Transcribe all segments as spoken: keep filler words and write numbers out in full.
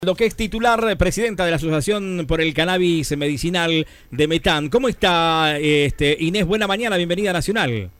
Lo que es titular, presidenta de la Asociación por el Cannabis Medicinal de Metán. ¿Cómo está, este, Inés? Buena mañana, bienvenida a Nacional.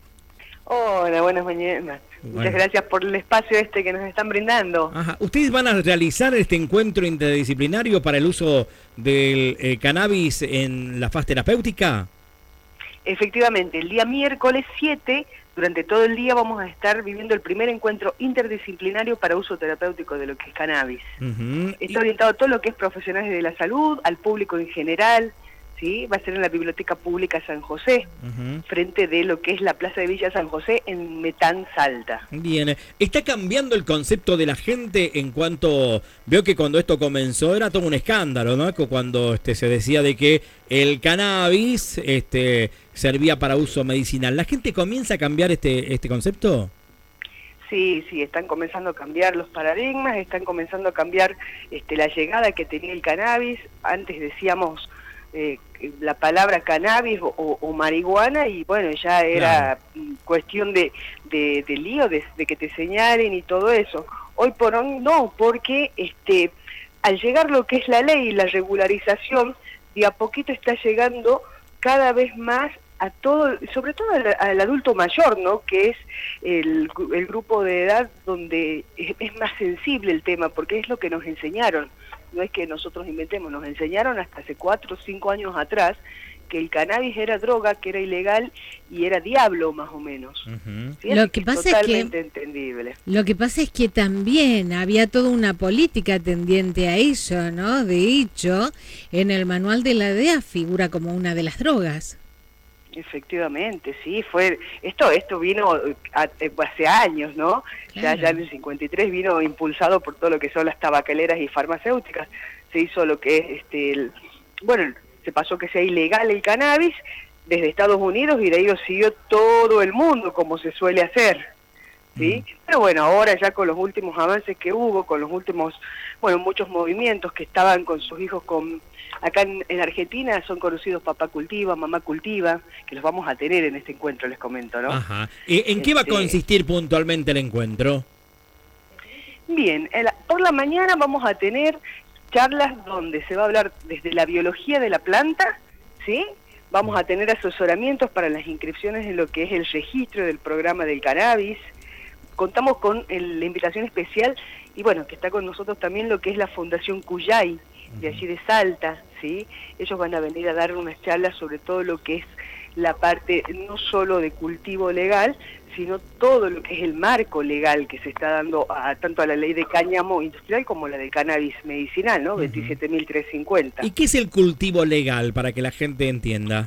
Hola, buenas mañanas. Bueno. Muchas gracias por el espacio este que nos están brindando. Ajá. ¿Ustedes van a realizar este encuentro interdisciplinario para el uso del eh, cannabis en la faz terapéutica? Efectivamente, el día miércoles siete, durante todo el día vamos a estar viviendo el primer encuentro interdisciplinario para uso terapéutico de lo que es cannabis. Uh-huh. Está orientado a todo lo que es profesionales de la salud, al público en general, ¿sí? Va a ser en la Biblioteca Pública San José, uh-huh. frente de lo que es la Plaza de Villa San José en Metán, Salta. Bien, ¿está cambiando el concepto de la gente en cuanto... Veo que cuando esto comenzó era todo un escándalo, ¿no? Cuando este, se decía de que el cannabis este, servía para uso medicinal. ¿La gente comienza a cambiar este, este concepto? Sí, sí, están comenzando a cambiar los paradigmas, están comenzando a cambiar este, la llegada que tenía el cannabis. Antes decíamos... Eh, la palabra cannabis o, o marihuana y bueno, ya era claro. cuestión de, de, de lío, de, de que te señalen y todo eso. Hoy por hoy no, porque este al llegar lo que es la ley y la regularización, de a poquito está llegando cada vez más a todo, sobre todo al, al adulto mayor, ¿no? Que es el, el grupo de edad donde es, es más sensible el tema, porque es lo que nos enseñaron. No es que nosotros inventemos, nos enseñaron hasta hace cuatro o cinco años atrás que el cannabis era droga, que era ilegal y era diablo más o menos. Uh-huh. ¿Sí? Lo que es pasa totalmente es que entendible. Lo que pasa es que también había toda una política tendiente a eso, ¿no? De hecho, en el manual de la D E A figura como una de las drogas. Efectivamente, sí, fue esto esto vino a, a, hace años, ¿no? Claro. Ya, ya en el cincuenta y tres vino impulsado por todo lo que son las tabacaleras y farmacéuticas. Se hizo lo que es, este, el, bueno, se pasó que sea ilegal el cannabis desde Estados Unidos y de ahí lo siguió todo el mundo, como se suele hacer, ¿sí? Mm. Pero bueno, ahora ya con los últimos avances que hubo, con los últimos, bueno, muchos movimientos que estaban con sus hijos con... Acá en, en Argentina son conocidos Papá Cultiva, Mamá Cultiva, que los vamos a tener en este encuentro, les comento, ¿no? Ajá. ¿En qué este... va a consistir puntualmente el encuentro? Bien, el, por la mañana vamos a tener charlas donde se va a hablar desde la biología de la planta, ¿sí? Vamos a tener asesoramientos para las inscripciones en lo que es el registro del programa del cannabis. Contamos con el, la invitación especial y bueno, que está con nosotros también lo que es la Fundación Cuyay, de allí de Salta, ¿sí? Ellos van a venir a dar unas charlas sobre todo lo que es la parte no solo de cultivo legal, sino todo lo que es el marco legal que se está dando a, tanto a la ley de cáñamo industrial como la de cannabis medicinal, ¿no? Uh-huh. veintisiete mil trescientos cincuenta. ¿Y qué es el cultivo legal para que la gente entienda?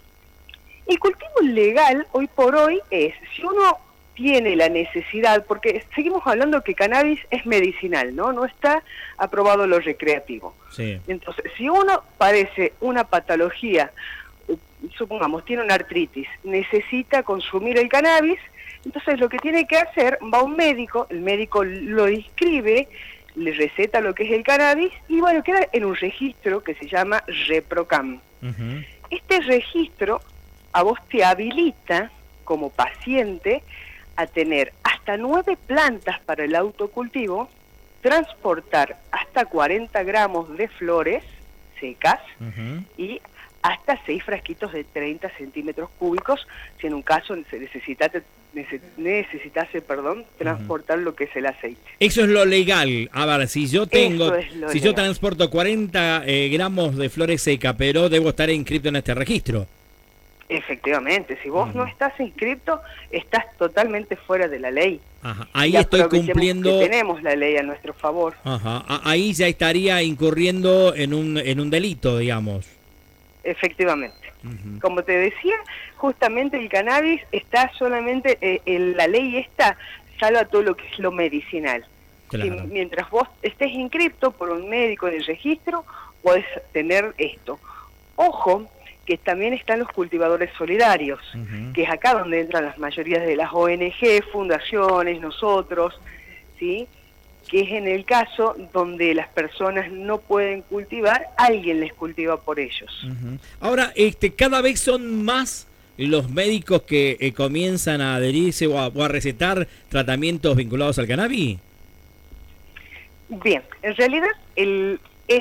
El cultivo legal hoy por hoy es, si uno tiene la necesidad, porque seguimos hablando que cannabis es medicinal, ¿no? No está aprobado lo recreativo. Sí. Entonces, si uno padece una patología, supongamos, tiene una artritis, necesita consumir el cannabis, entonces lo que tiene que hacer, va a un médico, el médico lo inscribe, le receta lo que es el cannabis, y bueno, queda en un registro que se llama ReproCam. Uh-huh. Este registro a vos te habilita, como paciente, a tener hasta nueve plantas para el autocultivo, transportar hasta cuarenta gramos de flores secas uh-huh. y hasta seis frasquitos de treinta centímetros cúbicos, si en un caso necesitase, necesitase perdón, transportar uh-huh. lo que es el aceite. Eso es lo legal. A ver, si yo tengo, si legal. yo transporto cuarenta eh, gramos de flores secas, pero debo estar inscrito en este registro. Efectivamente, si vos uh-huh. no estás inscrito, estás totalmente fuera de la ley. Ajá. Ahí estoy cumpliendo... Que tenemos la ley a nuestro favor. Ajá. Ahí ya estaría incurriendo en un en un delito, digamos. Efectivamente. Uh-huh. Como te decía, justamente el cannabis está solamente, eh, en la ley esta, salva todo lo que es lo medicinal. Claro. Si, mientras vos estés inscrito por un médico del registro, podés tener esto. Ojo, que también están los cultivadores solidarios, uh-huh. que es acá donde entran las mayorías de las O N G, fundaciones, nosotros, ¿sí? Que es en el caso donde las personas no pueden cultivar, alguien les cultiva por ellos. Uh-huh. Ahora, este, cada vez son más los médicos que eh, comienzan a adherirse o a, o a recetar tratamientos vinculados al cannabis. Bien, en realidad el es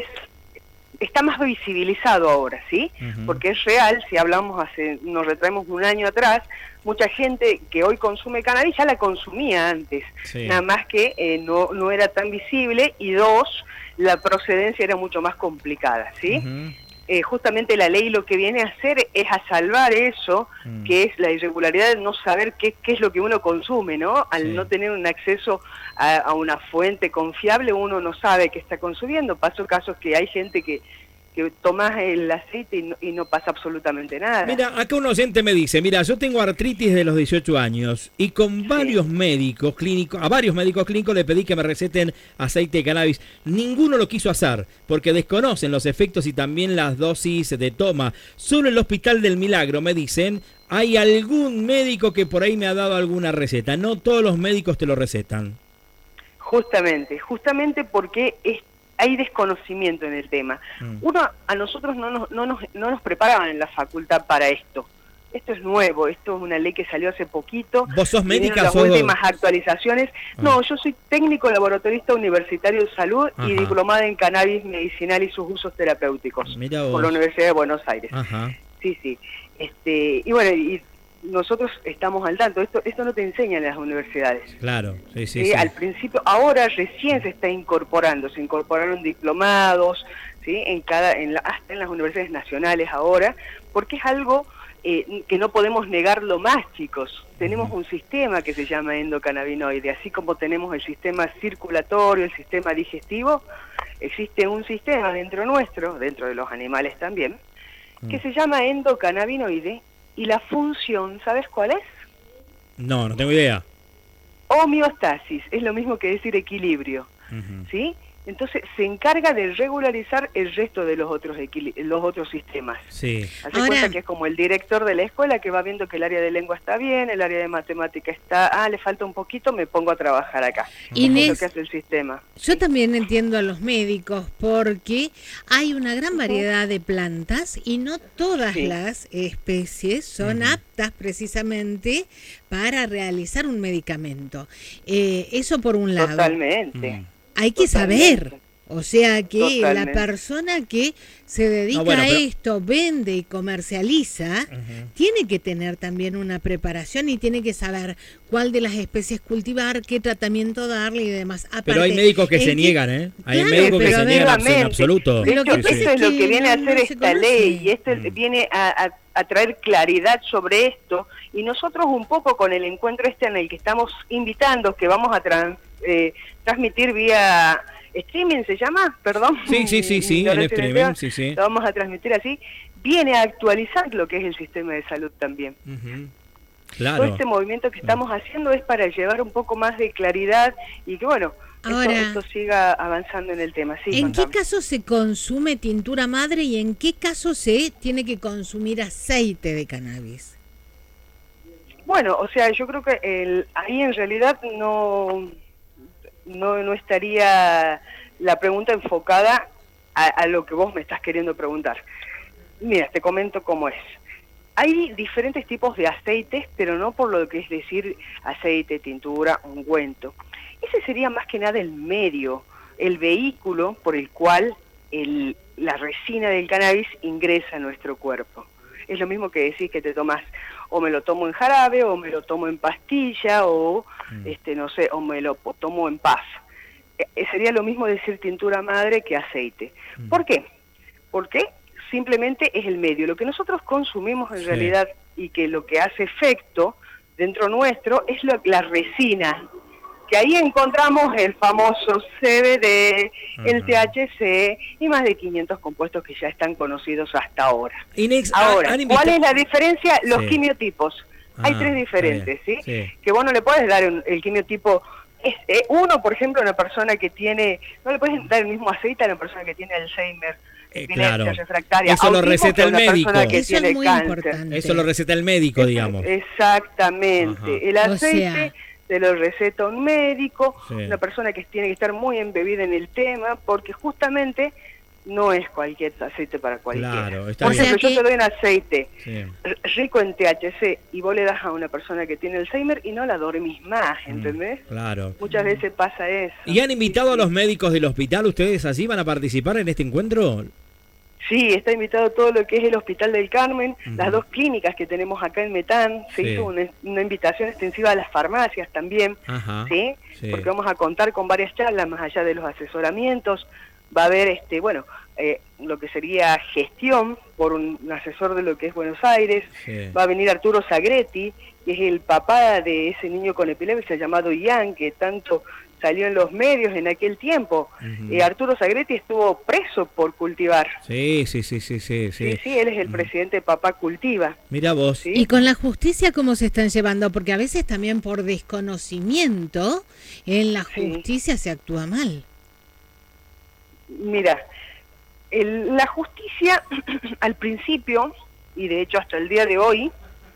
está más visibilizado ahora, ¿sí? Uh-huh. Porque es real, si hablamos hace, nos retraemos un año atrás, mucha gente que hoy consume cannabis ya la consumía antes, sí. Nada más que eh, no, no era tan visible, y dos, la procedencia era mucho más complicada, ¿sí? Uh-huh. Eh, justamente la ley lo que viene a hacer es a salvar eso, mm. que es la irregularidad de no saber qué, qué es lo que uno consume, ¿no? Al sí. no tener un acceso a, a una fuente confiable, uno no sabe qué está consumiendo. Pasó casos que hay gente que, que toma el aceite y no, y no pasa absolutamente nada. Mira, acá un oyente me dice, mira, yo tengo artritis de los dieciocho años y con varios sí. médicos clínicos, a varios médicos clínicos le pedí que me receten aceite de cannabis. Ninguno lo quiso hacer porque desconocen los efectos y también las dosis de toma. Solo el Hospital del Milagro, me dicen, hay algún médico que por ahí me ha dado alguna receta. No todos los médicos te lo recetan. Justamente, justamente porque es hay desconocimiento en el tema. Mm. Uno, a nosotros no nos, no, nos, no nos preparaban en la facultad para esto. Esto es nuevo, esto es una ley que salió hace poquito. ¿Vos sos médica? Las sos... últimas actualizaciones. Ah. No, yo soy técnico laboratorista universitario de salud. Ajá. Y diplomada en cannabis medicinal y sus usos terapéuticos. Mirá vos. Por la Universidad de Buenos Aires. Ajá. Sí, sí. Este, y bueno, y nosotros estamos al tanto, esto esto no te enseñan en las universidades. Claro, sí, sí, ¿Sí? sí. Al principio, ahora recién se está incorporando, se incorporaron diplomados, ¿sí? En cada, en la, hasta en las universidades nacionales ahora, porque es algo eh, que no podemos negarlo más, chicos. Tenemos uh-huh. un sistema que se llama endocannabinoide, así como tenemos el sistema circulatorio, el sistema digestivo, existe un sistema dentro nuestro, dentro de los animales también, uh-huh. que se llama endocannabinoide. ¿Y la función, sabes cuál es? No, no tengo idea. Homeostasis, es lo mismo que decir equilibrio, uh-huh. ¿sí? Entonces se encarga de regularizar el resto de los otros equil- los otros sistemas. Sí. Hace Ahora... cuenta que es como el director de la escuela que va viendo que el área de lengua está bien, el área de matemática está, ah, le falta un poquito, me pongo a trabajar acá. Inés, es lo que hace el sistema. Yo sí. también entiendo a los médicos porque hay una gran variedad uh-huh. de plantas y no todas sí. las especies son uh-huh. aptas precisamente para realizar un medicamento. Eh, eso por un lado. Totalmente. Uh-huh. Hay que Totalmente. saber, o sea que Totalmente. la persona que se dedica no, bueno, pero... a esto, vende y comercializa, uh-huh. tiene que tener también una preparación y tiene que saber cuál de las especies cultivar, qué tratamiento darle y demás. Aparte, pero hay médicos que se que... niegan, ¿eh? Hay claro, médicos que se niegan en absoluto. De hecho, lo que eso sí. es lo que viene a hacer no esta ley, y esto mm. viene a, a, a traer claridad sobre esto, y nosotros un poco con el encuentro este en el que estamos invitando, que vamos a trans, eh, transmitir vía streaming, ¿se llama? Perdón. Sí, sí, sí, sí, en streaming, sí, sí. Lo vamos a transmitir así. Viene a actualizar lo que es el sistema de salud también. Uh-huh. Claro. Todo este movimiento que estamos haciendo es para llevar un poco más de claridad y que, bueno, Ahora, esto, esto siga avanzando en el tema. Sí, ¿en contame. qué caso se consume tintura madre y en qué caso se tiene que consumir aceite de cannabis? Bueno, o sea, yo creo que el, ahí en realidad no... No, no estaría la pregunta enfocada a, a lo que vos me estás queriendo preguntar. Mira, te comento cómo es. Hay diferentes tipos de aceites, pero no por lo que es decir aceite, tintura, ungüento. Ese sería más que nada el medio, el vehículo por el cual el, la resina del cannabis ingresa a nuestro cuerpo. Es lo mismo que decir que te tomas, o me lo tomo en jarabe, o me lo tomo en pastilla, o mm. este no sé, o me lo tomo en paz. Eh, sería lo mismo decir tintura madre que aceite. Mm. ¿Por qué? Porque simplemente es el medio. Lo que nosotros consumimos en sí. realidad, y que lo que hace efecto dentro nuestro, es lo, la resina. Que ahí encontramos el famoso C B D, uh-huh. el T H C y más de quinientos compuestos que ya están conocidos hasta ahora. Inex, ahora, han ¿cuál es la diferencia? Los sí. quimiotipos. Ah, Hay tres diferentes, ¿sí? sí. Que vos no le podés dar un, el quimiotipo... Es, eh, uno, por ejemplo, a una persona que tiene... No le puedes dar el mismo aceite a una persona que tiene Alzheimer, eh, claro. refractaria. Eso lo receta el médico. Que Eso tiene es muy cáncer. importante. Eso lo receta el médico, digamos. Exactamente. Ajá. El aceite... O sea, te lo receta un médico, sí. una persona que tiene que estar muy embebida en el tema, porque justamente no es cualquier aceite para cualquiera. Claro, está Por bien. ejemplo, O sea yo te doy un aceite Sí. rico en T H C y vos le das a una persona que tiene Alzheimer y no la dormís más, ¿entendés? Mm, claro. Muchas veces pasa eso. ¿Y han invitado Sí, a los sí. médicos del hospital? ¿Ustedes así van a participar en este encuentro? Sí, está invitado todo lo que es el Hospital del Carmen, Ujú. las dos clínicas que tenemos acá en Metán, se Sí. hizo una, una invitación extensiva a las farmacias también, Ajá. ¿sí? Sí. Porque vamos a contar con varias charlas más allá de los asesoramientos, va a haber, este bueno, eh, lo que sería gestión por un, un asesor de lo que es Buenos Aires, Sí. va a venir Arturo Sagretti, que es el papá de ese niño con epilepsia llamado Ian, que tanto salió en los medios en aquel tiempo. Ujú. Eh, Arturo Sagretti estuvo preso por cultivar. Sí, sí, sí, sí, sí. Sí, sí. sí, él es el Mm. presidente de Papá Cultiva. Mira vos. ¿sí? ¿Y con la justicia cómo se están llevando? Porque a veces también por desconocimiento en la Sí. justicia se actúa mal. Mira, el- la justicia al principio, y de hecho hasta el día de hoy,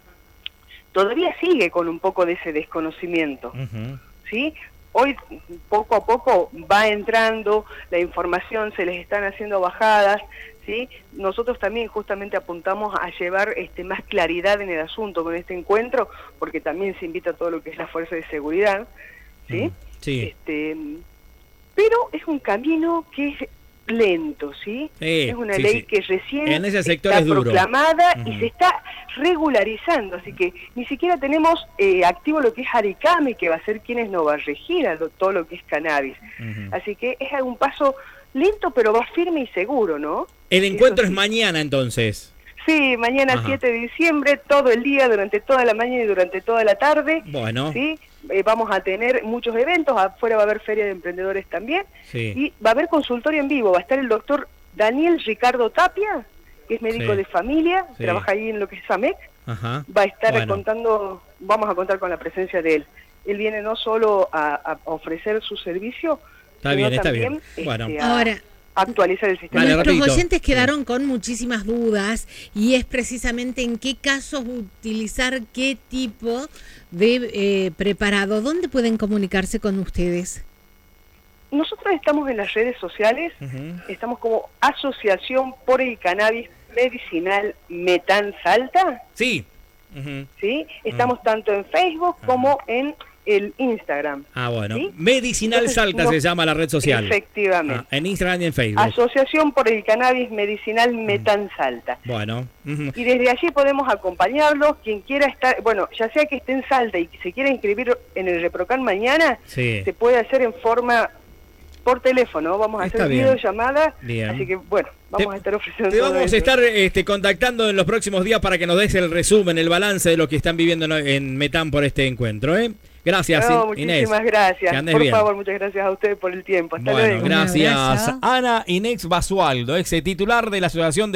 todavía sigue con un poco de ese desconocimiento, Ujú. ¿sí? Hoy poco a poco va entrando la información, se les están haciendo bajadas, ¿sí? Nosotros también justamente apuntamos a llevar este, más claridad en el asunto con este encuentro, porque también se invita a todo lo que es la fuerza de seguridad, ¿sí? Mm, sí. Este, pero es un camino que es lento, ¿sí? Sí, es una sí, ley sí. que recién En ese sector está es duro. proclamada y Ujú. se está regularizando, así que ni siquiera tenemos eh, activo lo que es Aricame, que va a ser quienes nos va a regir a lo- todo lo que es cannabis. Ujú. Así que es un paso lento, pero va firme y seguro, ¿no? El Eso encuentro es sí. mañana entonces. Sí, mañana Ajá. siete de diciembre, todo el día, durante toda la mañana y durante toda la tarde. Bueno. ¿Sí? Eh, vamos a tener muchos eventos, afuera va a haber feria de emprendedores también, Sí. y va a haber consultorio en vivo, va a estar el doctor Daniel Ricardo Tapia, que es médico Sí. de familia, Sí. trabaja ahí en lo que es SAMEC, Ajá. va a estar Bueno. contando, vamos a contar con la presencia de él. Él viene no solo a, a ofrecer su servicio, Está sino bien, está también, bien. este, Bueno. a Ahora, actualizar el sistema. Vale, nuestros repito. oyentes quedaron con muchísimas dudas y es precisamente en qué casos utilizar qué tipo de eh, preparado. ¿Dónde pueden comunicarse con ustedes? Nosotros estamos en las redes sociales, Ujú. estamos como Asociación por el Cannabis Medicinal Metán Salta, Sí. Ujú. ¿sí? Estamos tanto en Facebook como en el Instagram. Ah, bueno. ¿Sí? Medicinal Entonces, Salta no- se llama la red social. Efectivamente. Ah, en Instagram y en Facebook. Asociación por el Cannabis Medicinal Metán Salta. Bueno. Ujú. Y desde allí podemos acompañarlos, quien quiera estar, bueno, ya sea que esté en Salta y que se quiera inscribir en el ReproCan mañana, Sí. se puede hacer en forma por teléfono, vamos a Está hacer bien. videollamada, Bien. así que bueno, vamos Te- a estar ofreciendo Te todo vamos a eso. estar este, contactando en los próximos días para que nos des el resumen, el balance de lo que están viviendo en- en Metán por este encuentro. ¿eh? Gracias, No, In- Inés. muchísimas gracias. Que andes Por bien. favor, muchas gracias a ustedes por el tiempo. Hasta Bueno, luego. gracias. abrazo. Ana Inés Basualdo, ex titular de la Asociación de